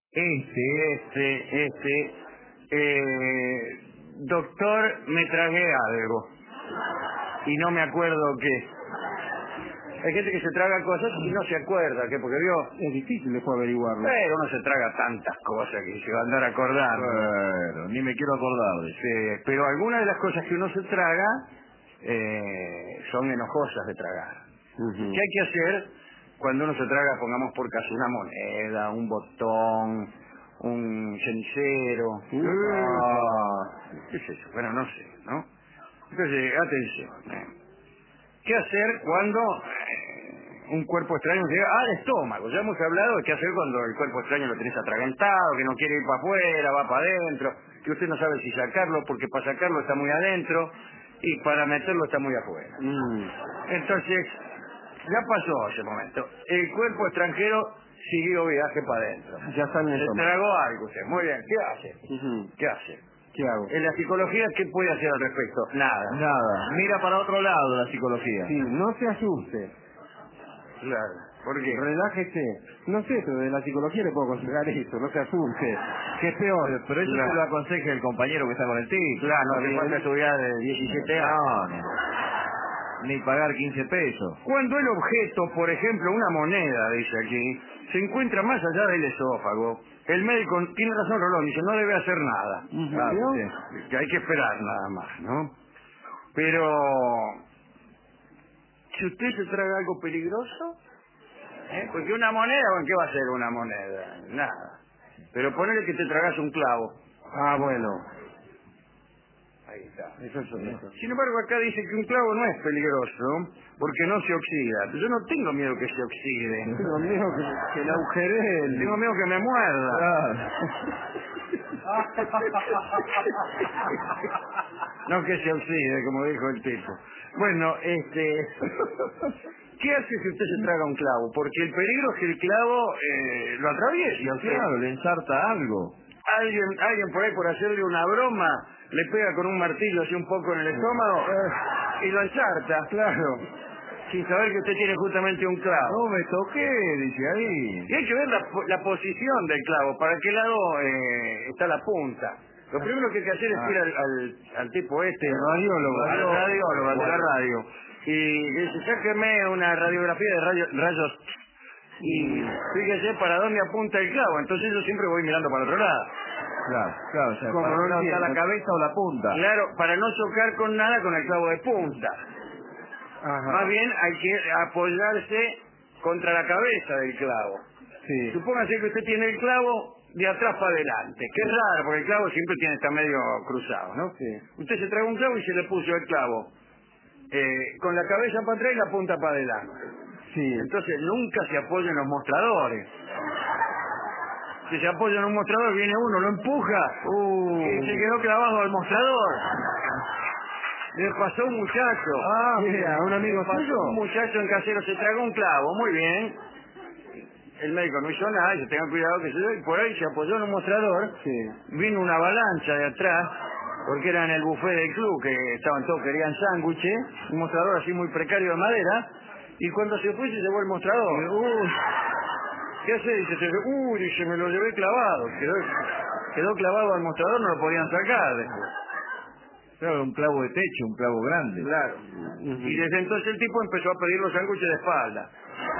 Doctor, me tragué algo. Y no me acuerdo qué. Hay gente que se traga cosas y no se acuerda, ¿qué? Porque vio... Es difícil después averiguarlo. Pero uno se traga tantas cosas que se va a andar acordando. Bueno, ni me quiero acordar de eso. Sí, pero algunas de las cosas que uno se traga son enojosas de tragar. ¿Qué hay que hacer cuando uno se traga, pongamos por caso, una moneda, un botón, un cenicero? ¿Qué es eso? Bueno, no sé, ¿no? Entonces, atención. ¿Qué hacer cuando un cuerpo extraño llega al estómago? Ya hemos hablado de qué hacer cuando el cuerpo extraño lo tenés atragantado, que no quiere ir para afuera, va para adentro, que usted no sabe si sacarlo, porque para sacarlo está muy adentro y para meterlo está muy afuera. Entonces, ya pasó ese momento. El cuerpo extranjero siguió viaje para adentro. Ya está en el Se estómago. tragó algo usted. Muy bien, ¿qué hace? ¿Qué hace? ¿Qué hago? En la psicología, ¿qué puede hacer al respecto? Nada. Nada. Mira para otro lado la psicología. Sí, no se asuste. Claro. ¿Por qué? Relájese. No sé, pero de la psicología le puedo aconsejar eso. No se asuste. Que es peor. Pero eso Claro. se lo aconseja el compañero que está con el tic. Claro, no hace falta estudiar de 17 años. No. Ni pagar 15 pesos. Cuando el objeto, por ejemplo, una moneda, dice aquí, se encuentra más allá del esófago, el médico, tiene razón Rolón, dice, no debe hacer nada. Que hay que esperar nada más, ¿no? Pero, si usted se traga algo peligroso, porque una moneda, ¿en qué va a ser una moneda? Nada. Pero ponele que te tragas un clavo. Ah, bueno. Ahí está. Eso es eso. Sin embargo, acá dice que un clavo no es peligroso porque no se oxida. Yo no tengo miedo que se oxide. Tengo miedo que la agujere. Tengo miedo que me muerda. No que se oxide, como dijo el tipo. Bueno, ¿qué hace si usted se traga un clavo? Porque el peligro es que el clavo lo atraviese. Y Claro, le ensarta algo. Alguien por ahí, por hacerle una broma, le pega con un martillo así un poco en el estómago y lo ensarta, claro, sin saber que usted tiene justamente un clavo. No me toqué, dice ahí. Y hay que ver la posición del clavo, para qué lado está la punta. Lo primero que hay que hacer es ir al tipo al radiólogo de la radio, y le dice, sáqueme una radiografía de rayos y fíjese para dónde apunta el clavo. Entonces yo siempre voy mirando para otro lado. Claro, o sea, para no está la cabeza o la punta. Claro, para no chocar con nada con el clavo de punta. Ajá. Más bien hay que apoyarse contra la cabeza del clavo. Sí. Supóngase que usted tiene el clavo de atrás para adelante, que es raro porque el clavo siempre está medio cruzado, ¿no? Sí. Usted se trae un clavo y se le puso el clavo con la cabeza para atrás y la punta para adelante. Sí. Entonces nunca se apoya en los mostradores. Si se apoya en un mostrador, viene uno, lo empuja y se quedó clavado al mostrador. Le pasó a un muchacho. Mira, un amigo suyo. Un muchacho en Casero se tragó un clavo, muy bien. El médico no hizo nada, dice, tengan cuidado que y por ahí se apoyó en un mostrador. Sí. Vino una avalancha de atrás, porque era en el buffet del club, que estaban todos, querían sándwiches, un mostrador así muy precario de madera, y cuando se fue se llevó el mostrador. ¿Qué hace? Dice, dice, me lo llevé clavado. Quedó clavado al mostrador, no lo podían sacar después. Claro, un clavo de techo, un clavo grande. Claro. Y desde entonces el tipo empezó a pedir los sándwiches de espalda.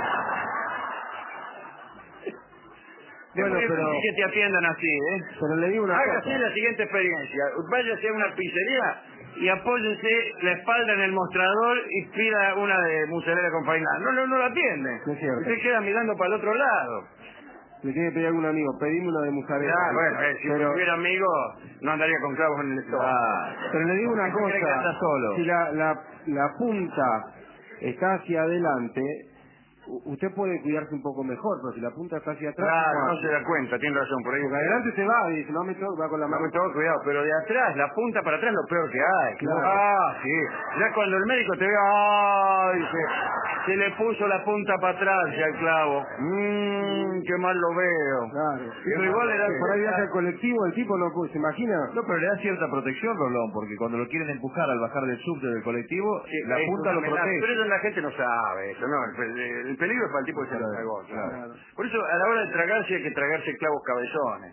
Bueno, es muy pero... difícil que te atiendan así, ¿eh? Pero le digo una Hágase cosa. la siguiente experiencia. Váyase a una pizzería y apóyese la espalda en el mostrador y pida una de mozzarella con faina. No la atiende. No es cierto. Usted queda mirando para el otro lado. Le tiene que pedir a algún amigo. Pedime una de mozzarella. Bueno, si tuviera amigos, no andaría con clavos en el estómago. Pero le digo una ¿Por qué cree que anda cosa. solo? Si la punta está hacia adelante, usted puede cuidarse un poco mejor, pero si la punta está hacia atrás... Claro, no se da cuenta, tiene razón. Por ahí. Porque adelante se va y dice, no me toca, va con la No mano. me tengo cuidado, pero de atrás, la punta para atrás es lo peor que hay. Claro. Sí. Ya cuando el médico te ve, dice, Se le puso la punta para atrás ya el clavo. Qué mal lo veo. Claro. Pero igual era... Por ahí viaja el colectivo, el tipo no se imagina. No, pero le da cierta protección, Rolón, porque cuando lo quieren empujar al bajar del subte del colectivo, Sí, la es punta una lo amenaza. protege. Pero eso la gente no sabe eso, ¿no? El peligro es para el tipo que se lo tragó. Claro. Por eso a la hora de tragarse hay que tragarse clavos cabezones.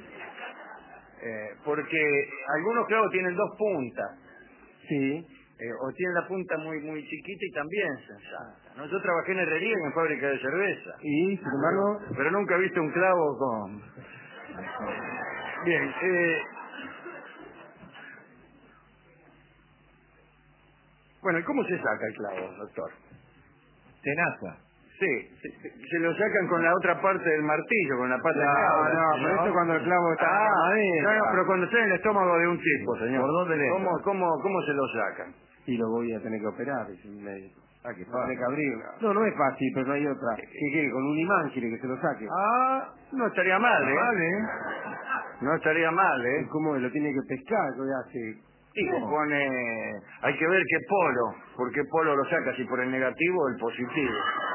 Porque algunos clavos tienen dos puntas. Sí. O tienen la punta muy chiquita y también sensata, ¿no? Yo trabajé en herrería y en fábrica de cerveza. Y, sin embargo... Pero nunca he visto un clavo con... Bien, bueno, ¿y cómo se saca el clavo, doctor? Tenaza. Sí, se lo sacan con la otra parte del martillo, con la pata de cabra. No, pero eso cuando el clavo está en la madera. No, pero cuando está en el estómago de un tipo, señor. ¿Por dónde le entra? ¿Cómo se lo sacan? Y lo voy a tener que operar, dice un médico. Qué Va a tener fácil. que abrirlo. No es fácil, pero no hay otra. ¿Qué quiere? Con un imán quiere que se lo saque. No estaría mal, ¿eh? Vale. No estaría mal, ¿eh? ¿Y cómo lo tiene que pescar? ¿Qué hace? Y pone... Hay que ver qué polo. ¿Por qué polo lo saca? Si por el negativo o el positivo.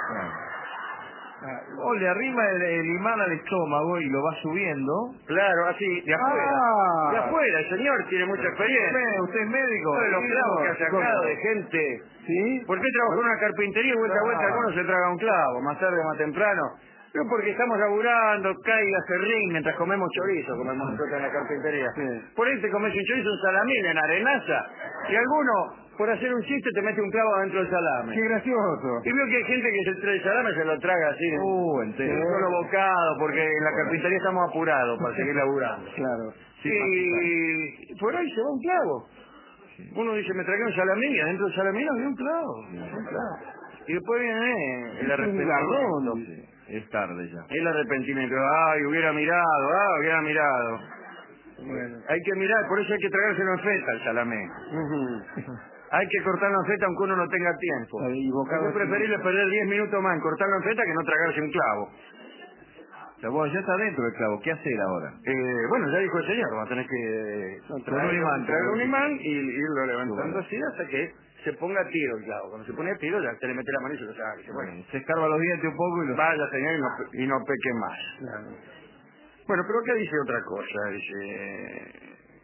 O le arrima el imán al estómago y lo va subiendo. Claro, así, de afuera. De afuera, el señor tiene mucha experiencia. ¿Usted es médico? De los clavos que ha sacado de gente. ¿Sí? ¿Por qué trabajó en una carpintería y vuelta a vuelta alguno se traga un clavo? Más tarde o más temprano. No, porque estamos laburando, caiga serrín mientras comemos chorizo, como hemos nosotros en la carpintería. Sí. Por ahí te comes un chorizo, un salamín en arenaza, y alguno, por hacer un chiste, te mete un clavo dentro del salame. ¡Qué gracioso! Y veo que hay gente que se trae el salame y se lo traga así, entero. en un solo bocado, porque en la carpintería estamos apurados para seguir laburando. Claro. Y por ahí se va un clavo. Uno dice, me tragué un salamín, y adentro del salamín había un clavo. Y después viene el arrepentimiento. Es tarde ya. El arrepentimiento. Ay, hubiera mirado. Bueno. Hay que mirar, por eso hay que tragárselo en feta el salamé. Hay que cortarlo en feta aunque uno no tenga tiempo. Es preferible perder 10 minutos más en cortarlo en feta que no tragarse un clavo. Pero bueno, ya está dentro el clavo. ¿Qué hacer ahora? Bueno, ya dijo el señor, va a tener que traer un imán y irlo levantando así hasta que se ponga a tiro el clavo. Cuando se pone a tiro ya se le mete la mano y se lo saca. Se escarba los dientes un poco y lo... Vaya, señor, y no peque más. Bueno, pero acá dice otra cosa. Dice...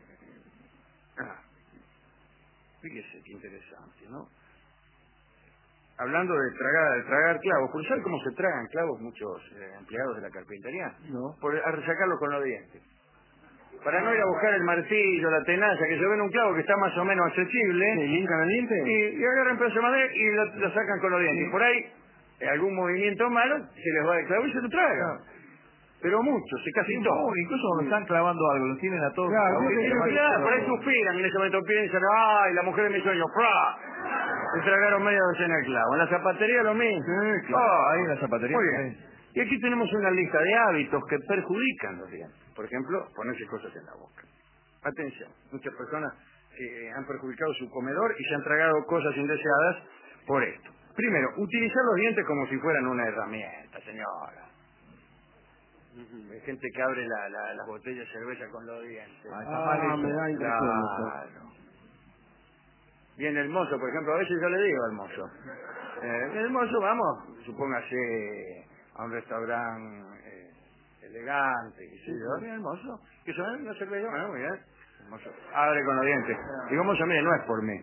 fíjese qué interesante, ¿no? Hablando de tragar clavos, ¿por saber cómo se tragan clavos muchos empleados de la carpintería? No. Por sacarlo con los dientes. Para no ir a buscar el martillo, la tenaza, que se ven un clavo que está más o menos accesible. ¿Se linkan el diente? Y agarran un pedazo de madera y lo sacan con los dientes. Y por ahí, algún movimiento malo, se les va el clavo y se lo traga. Pero muchos, casi todos. Incluso cuando están clavando algo, lo tienen a todos. Claro, por ahí suspiran y en ese momento piensan, ¡ay, la mujer de mi sueño! ¡Pra! Se tragaron media docena de clavos. En la zapatería lo mismo. Ahí en la zapatería. Muy bien. Y aquí tenemos una lista de hábitos que perjudican los dientes. Por ejemplo, ponerse cosas en la boca. Atención, muchas personas han perjudicado su comedor y se han tragado cosas indeseadas por esto. Primero, utilizar los dientes como si fueran una herramienta, señora. Hay gente que abre las botellas de cerveza con los dientes. Me da impresión. Claro. Viene el mozo, por ejemplo, a veces yo le digo al mozo. El mozo, vamos, supóngase a un restaurante elegante, y si yo, viene el mozo, que son una cerveza, bueno, muy bien. El mozo abre con los dientes. Digo, mozo, mire, no es por mí.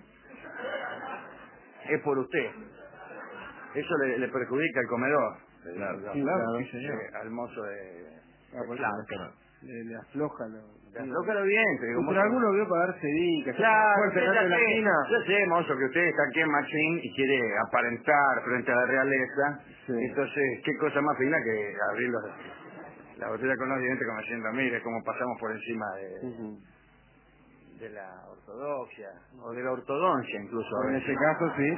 Es por usted. Eso le perjudica al comedor. Claro, sí, señor. Al mozo de le afloja los dientes. Digo, pero alguno vio pagarse dicas. Claro, yo sé, mozo, que usted está aquí en Machín y quiere aparentar frente a la realeza. Sí. Entonces, qué cosa más fina que abrir la botella con los dientes como diciendo, mire cómo pasamos por encima de la ortodoxia, o de la ortodoncia incluso. En ese caso, sí.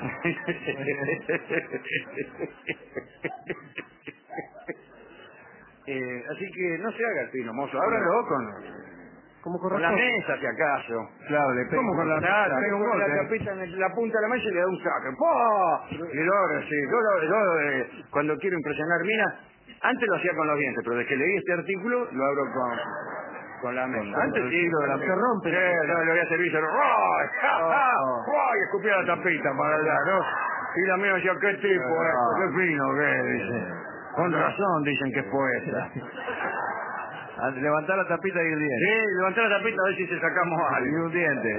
Así que no se haga el fino, mozo. Ábralo con la mesa, si acaso. Claro, le pego con la mesa. La tapita en la punta de la mesa y le da un saque. ¡Pah! Y yo, cuando quiero impresionar minas, antes lo hacía con los dientes, pero desde que leí este artículo, lo abro con la mesa. Antes sí, se rompe. Le voy a servir, y escupía la tapita para allá, ¿no? Y la mía decía, ¿qué tipo es? ¿Qué fino que dice? Con razón dicen que es poeta. Levantar la tapita y el diente. Sí, levantar la tapita a ver si te sacamos Y algo. un diente.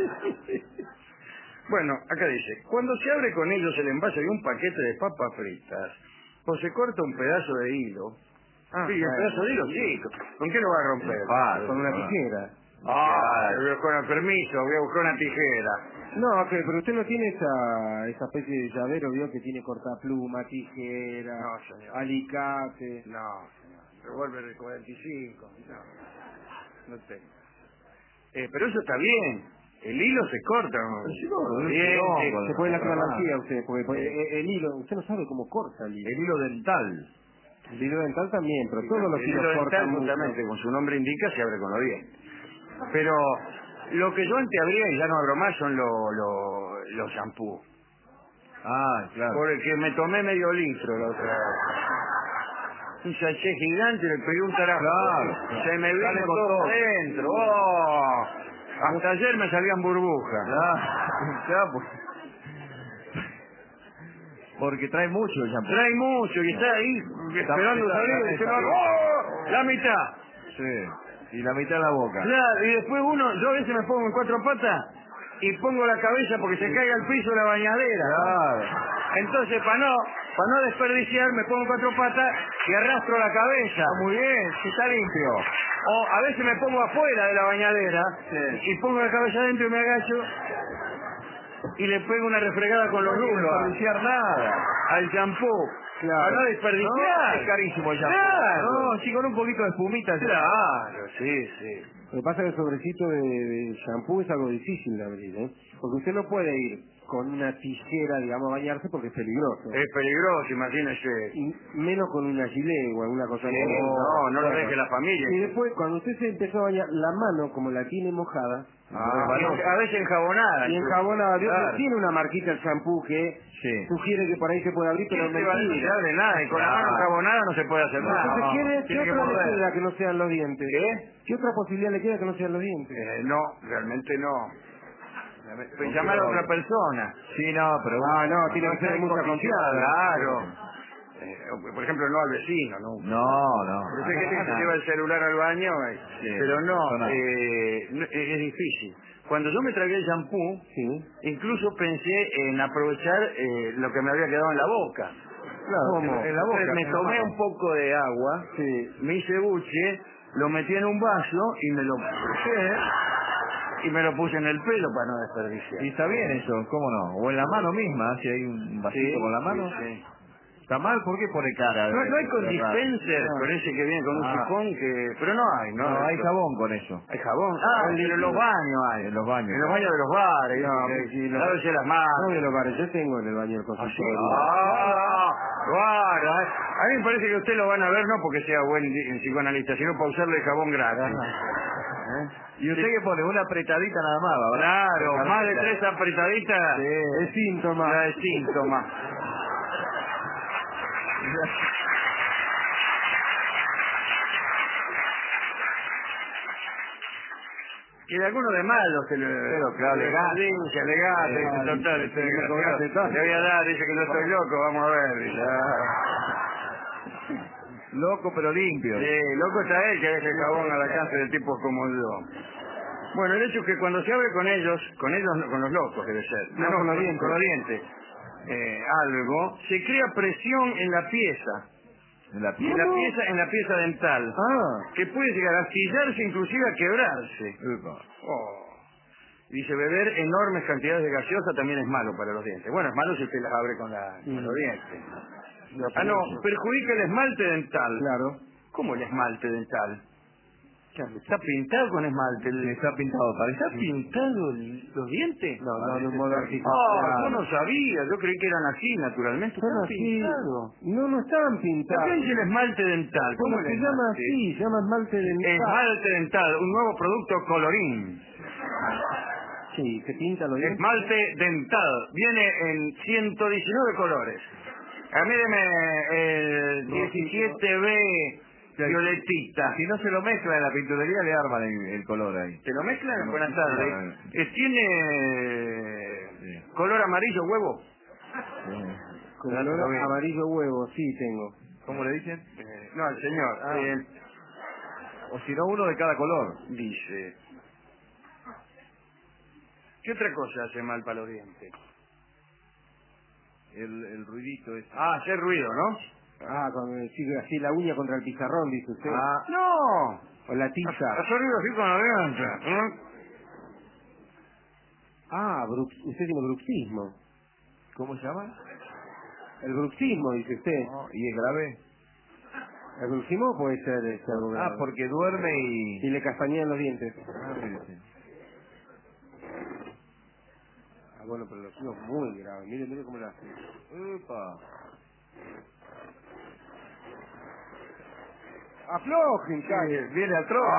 Bueno, acá dice, cuando se abre con ellos el envase de un paquete de papas fritas, o se corta un pedazo de hilo. Sí, el pedazo de hilo, sí. ¿Con qué lo va a romper? Con una tijera. Con el permiso, voy a buscar una tijera. No, pero usted no tiene esa especie de llavero, vio, que tiene cortapluma, tijera, No, señor. alicate. No, señor. Revólver de 45. No tengo. Pero eso está bien. El hilo se corta. Bien, Se puede lastrar la silla usted, porque el hilo, usted no sabe cómo corta el hilo. El hilo dental. El hilo dental también, pero todos los el hilos hilo cortan dental, mucho. justamente, con su nombre indica, se abre con los dientes. Pero lo que yo anteabría, y ya no abro más, son los shampoos. Ah, claro. Porque me tomé medio litro la otra vez. Un sachet gigante, le pegué un carajo. Claro. Se me vino Sale con todo todo. adentro. ¡Oh! Hasta ayer me salían burbujas. Ya, pues. Porque trae mucho el shampoo. Trae mucho y está ahí esperando salir y se va. ¡Oh! La mitad. Sí. Y la mitad en la boca. Claro, y después yo a veces me pongo en cuatro patas y pongo la cabeza porque se caiga al piso la bañadera. Claro. Entonces, para no desperdiciar, me pongo en cuatro patas y arrastro la cabeza. Muy bien, si está limpio. O a veces me pongo afuera de la bañadera y pongo la cabeza adentro y me agacho y le pego una refregada con los rulos. No desperdiciar nada. Al champú. Claro. Para no desperdiciar. No, es carísimo el shampoo. Claro. No, sí, con un poquito de espumita. Claro, sí, sí. Lo que pasa es que el sobrecito de shampoo es algo difícil de abrir, ¿eh? Porque usted no puede ir con una tijera, digamos, a bañarse porque es peligroso. Es peligroso, imagínese. Y menos con una gilet o alguna cosa Sí, así. no lo deje la familia. Y después, cuando usted se empezó a bañar, la mano, como la tiene mojada, A veces enjabonada. y enjabonada, Claro. tiene una marquita el shampoo que sugiere que por ahí se puede abrir, pero ¿Qué te va a decir? mentira. De nada, y con la mano enjabonada no se puede hacer nada. Entonces, ¿qué otra le queda que no sean los dientes? ¿Qué otra posibilidad le queda que no sean los dientes? No, realmente no. Pues llamar a otra persona. Sí, no, pero... No, tiene que ser de mucha confianza. Claro. Por ejemplo, no al vecino, ¿no? No. Pero hay gente que se lleva el celular al baño, pero no, es difícil. Cuando yo me tragué el shampoo, incluso pensé en aprovechar lo que me había quedado en la boca. Claro, En la boca. Me tomé un poco de agua, me hice buche, lo metí en un vaso y me lo puse y me lo puse en el pelo para no desperdiciar. Y está bien eso, ¿cómo no? O en la mano misma, si hay un vasito con la mano. Sí. ¿Está mal? ¿Por qué pone cara? No hay con dispenser, con ese que viene con un sifón que... Pero no hay, ¿no? No, hay jabón con eso. Hay jabón. Pero en los baños hay. En los baños. En los baños de los bares. Lávese las manos. No de los bares, yo tengo en el baño del consultorio. Claro. A mí me parece que usted lo van a ver no porque sea buen psicoanalista, sino para usarle jabón gratis. ¿Y usted qué pone? Una apretadita nada más, ¿verdad? Claro, más de 3 apretaditas. Es síntoma. Ya es síntoma. Y de algunos de malos que le... Pero claro, elegante, total, le voy a dar, dice que no estoy loco, vamos a ver. Loco pero limpio. Sí, loco está él que deje el jabón al alcance de tipos como yo. Bueno, el hecho es que cuando se abre con ellos, no, con los locos debe ser, No, con los dientes. con los dientes, algo, se crea presión en la pieza. ¿En la piel? En la pieza dental. Que puede llegar a astillarse, inclusive a quebrarse. Dice, beber enormes cantidades de gaseosa también es malo para los dientes. Bueno, es malo si usted las abre con los dientes. Perjudica el esmalte dental. Claro. ¿Cómo el esmalte dental? ¿Está pintado con esmalte? Está pintado, parece. ¿Está pintado los dientes? No, de un modo artificial. Yo no sabía, yo creí que eran así, naturalmente. Están pintados. No están pintados. ¿Qué es el esmalte dental? ¿Cómo se llama así? Se llama esmalte dental. Esmalte dental, un nuevo producto colorín. Sí, que pinta los dientes. Esmalte dental, viene en 119 colores. Míreme el 17B violetita. Si no se lo mezcla en la pinturería, le arman el color ahí. ¿Se lo mezclan? Buenas tardes. ¿Tiene color amarillo huevo? Como olor a amarillo huevo, sí tengo. ¿Cómo le dicen? No, al señor. O si no, uno de cada color. Dice... ¿Qué otra cosa hace mal para los dientes? El ruidito ese. Hacer ruido, ¿no? Cuando sigue así la uña contra el pizarrón, dice usted. ¡No! O la tiza. Hacer ruido así con la dientes. Usted tiene bruxismo. ¿Cómo se llama? El bruxismo, dice usted. No, ¿y es grave? El bruxismo puede ser algo grave. Porque duerme Y le castañean los dientes. mire usted. Bueno, pero los suyos muy graves. Mire cómo lo hace. Upa. ¡Aflojen, calle! Viene al trono.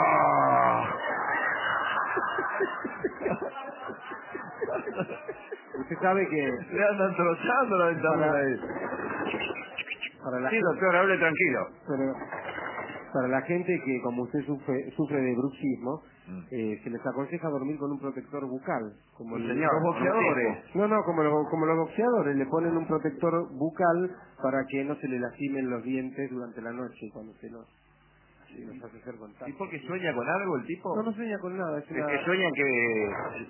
Usted sabe que Le andan trozando la dentadura ahí. para la Sí, doctor, hable tranquilo. para la gente que, como usted sufre de bruxismo, se les aconseja dormir con un protector bucal. Como El señor, los boxeadores. como los boxeadores le ponen un protector bucal para que no se le lastimen los dientes durante la noche cuando se los hace hacer contacto. ¿Y porque sueña con algo el tipo? No sueña con nada. Es Es que sueña que...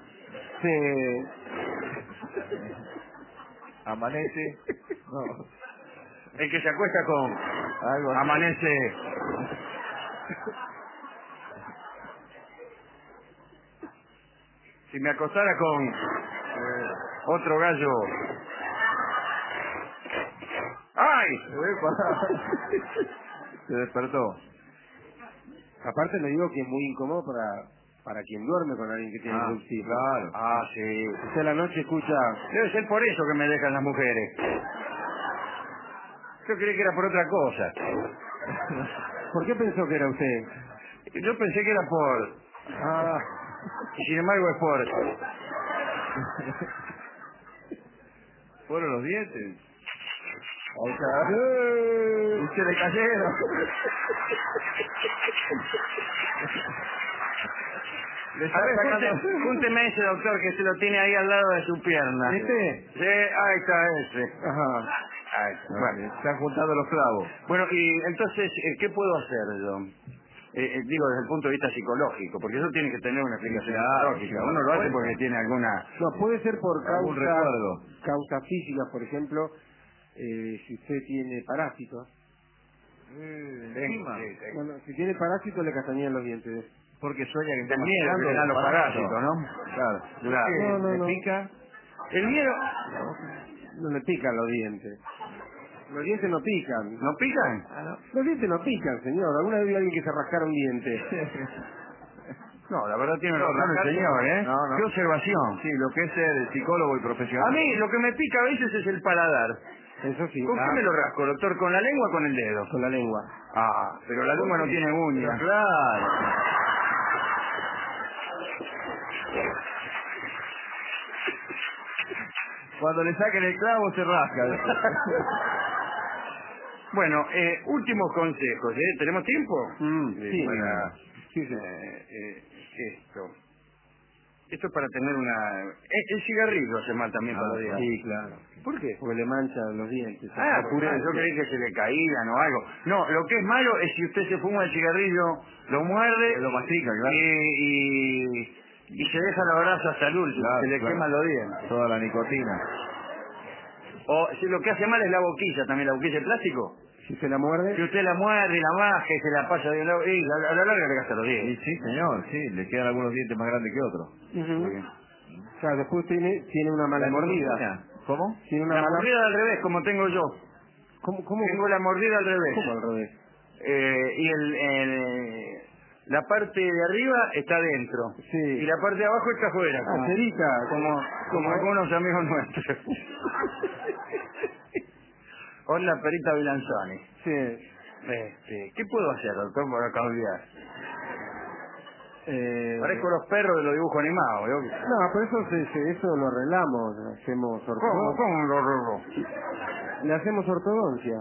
Amanece. No. El que se acuesta con... Algo así. Amanece... Si me acostara con... otro gallo... ¡Ay! Se despertó. Aparte le digo que es muy incómodo para quien duerme con alguien que tiene bruxismo. Claro. Sí. Usted a la noche escucha... Debe ser por eso que me dejan las mujeres. Yo creí que era por otra cosa. ¿Por qué pensó que era usted? Yo pensé que era por... Y sin embargo es por... Fueron los dientes. Y se le cayeron. A ver, júnteme ese, doctor, que se lo tiene ahí al lado de su pierna. ¿Este? Sí, ahí está ese. Ajá. Ahí está. Bueno, están juntando los clavos. Bueno, y entonces, ¿qué puedo hacer yo? Digo, desde el punto de vista psicológico, porque eso tiene que tener una explicación psicológica. Uno lo hace porque tiene alguna... No, puede ser por Algún recuerdo. causas físicas, por ejemplo, si usted tiene parásitos. Encima. Bueno, si tiene parásitos le castañean los dientes. Porque sueña que está Del miedo que masticando le dan los parásitos, ¿no? Claro. Claro. No. ¿Le pica? El miedo... No le pican los dientes. Los dientes no pican. ¿No pican? Los dientes no pican, señor. ¿Alguna vez vi a alguien que se rascara un diente? No, la verdad tiene No, razón el rascarse señor, ¿eh? no. Qué observación. Sí, lo que es el psicólogo y profesional. A mí lo que me pica a veces es el paladar. Eso sí. ¿Con qué me lo rasco, doctor? ¿Con la lengua o con el dedo? Con la lengua. Pero la lengua no tiene uñas. Claro. Cuando le saquen el clavo se rasca. Bueno, últimos consejos, ¿eh? ¿Tenemos tiempo? Sí. Para Sí. esto. Esto es para tener una... El cigarrillo hace mal también para los dientes. Sí, claro. ¿Por qué? Porque le manchan los dientes. Yo creí que se le caían o algo. No, lo que es malo es si usted se fuma el cigarrillo, lo muerde, Lo mastica, claro. y se deja la brasa hasta el último, Claro, se le claro. queman los dientes. Toda la nicotina. O si lo que hace mal es la boquilla también, la boquilla de plástico. Si se la muerde... Si usted la muerde y la maja y se la pasa de un lado, y a la larga le gasta los Y dientes. sí, señor, sí, le quedan algunos dientes más grandes que otros. O sea, después tiene una mala mordida. nicotina. ¿Cómo? Tiene una La mala... mordida al revés, como tengo yo. ¿Cómo? Tengo la mordida al revés. ¿Cómo al revés? Y la parte de arriba está dentro. Sí. Y la parte de abajo está afuera. Cerita. Como algunos amigos nuestros. Hola, Perita Bilanzoni. Sí. ¿Qué puedo hacer, doctor, para cambiar? Parezco los perros de los dibujos animados. ¿no? No, por eso lo arreglamos. Hacemos ortodoncia. ¿Cómo? Le hacemos ortodoncia.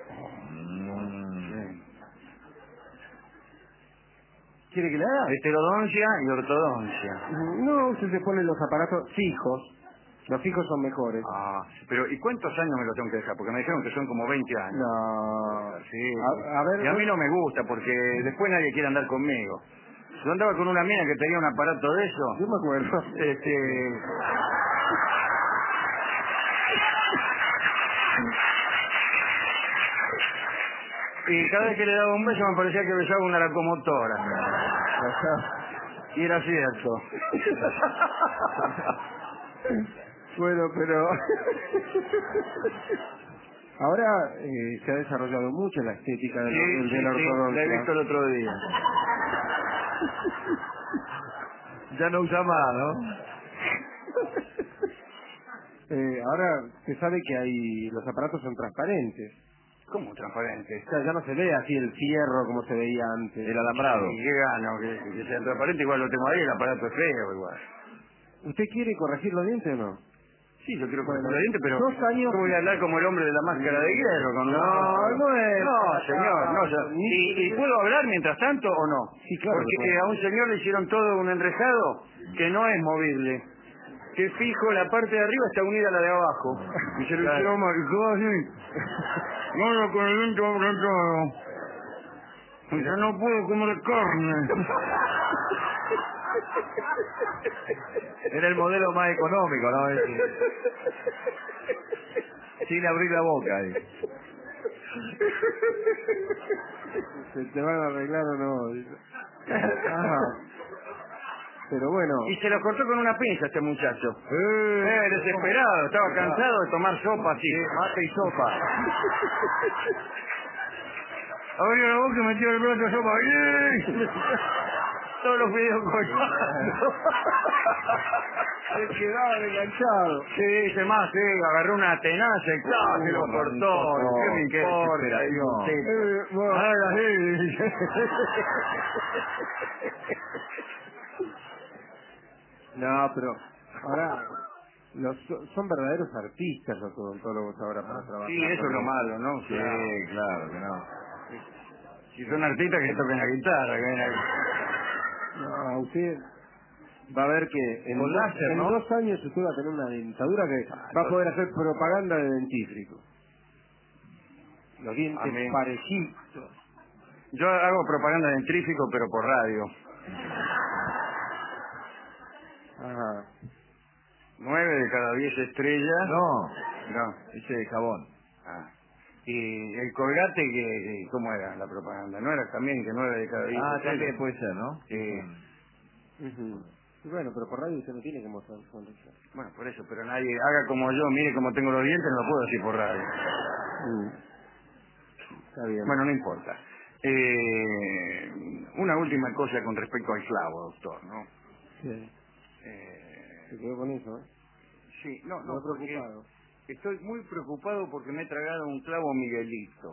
¿Quiere que le haga? Heterodoncia y ortodoncia. No, usted se pone los aparatos fijos. Los fijos son mejores. Ah, pero ¿y cuántos años me lo tengo que dejar? Porque me dijeron que son como 20 años. No. Sí. A ver, Y a mí no me gusta porque después nadie quiere andar conmigo. Yo andaba con una mina que tenía un aparato de eso. yo me acuerdo. Y cada vez que le daba un beso me parecía que besaba una locomotora. Y era cierto. Bueno, pero ahora se ha desarrollado mucho la estética de la ortodoxia. la he visto el otro día. Ya no usa más, ¿no? Ahora se sabe que los aparatos son transparentes. ¿Cómo transparente? O sea, ya no se ve así el fierro como se veía antes. El alambrado. ¿Y qué gano? Que sea transparente, igual lo tengo ahí, el aparato es feo igual. ¿Usted quiere corregir los dientes o no? Sí, yo quiero Bueno, cortar los dientes, pero 2 años... yo voy a hablar como el hombre de la máscara de hierro. Con No es... No, señor, no. ¿Y puedo hablar mientras tanto o no? Sí, claro. Porque a un señor le hicieron todo un enrejado que no es movible. Que fijo, la parte de arriba está unida a la de abajo. Y se lo hicieron maricón así. No, con el viento apretado. Yo no puedo comer carne. Era el modelo más económico, ¿no? Sin abrir la boca. ¿Se te van a arreglar o no? Ajá. Pero bueno... Y se lo cortó con una pinza este muchacho. Desesperado, estaba cansado de tomar sopa así. Mate y sopa. Abrió la boca y metió el plato de sopa. Todos los videos colgados. Se quedaba enganchado. Sí, dice más, sí, agarró una tenaza y ¡claro! Se lo cortó. ¿Qué me importa? No, pero ahora son verdaderos artistas los odontólogos ahora para trabajar. Sí, eso es lo malo, ¿no? Sí, claro que no. Si son artistas que toquen la guitarra. No, usted va a ver que en, Con láser, en ¿no? 2 años usted va a tener una dentadura que va a poder hacer propaganda de dentífrico. Los dientes Amén. parejitos. Yo hago propaganda de dentrífico, pero por radio. Ajá. 9 de cada 10 estrellas. No, No. ese de jabón. Ah. Y el Colgate, ¿cómo era la propaganda? ¿No era también que 9 de cada 10 Ah, estrellas? también puede ser, ¿no? Ujú. Y bueno, pero por radio usted no tiene que mostrar su sonrisa. Bueno, por eso, pero nadie haga como yo, mire cómo tengo los dientes, no lo puedo decir por radio. Está bien. Bueno, no importa. Una última cosa con respecto al clavo, doctor, ¿no? Sí. Se quedó con eso, ¿eh? Sí, no, Muy porque preocupado. estoy muy preocupado porque me he tragado un clavo Miguelito.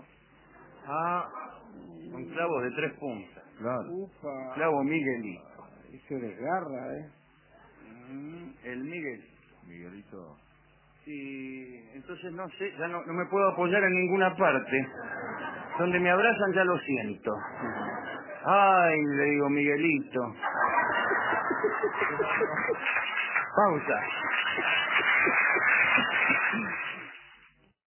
Un clavo de 3 puntas. Claro. Upa. Clavo Miguelito. Y se desgarra, ¿eh? El Miguel. Miguelito. Y entonces no sé, ya no me puedo apoyar en ninguna parte. Donde me abrazan ya lo siento. Ay, le digo Miguelito. Pausa.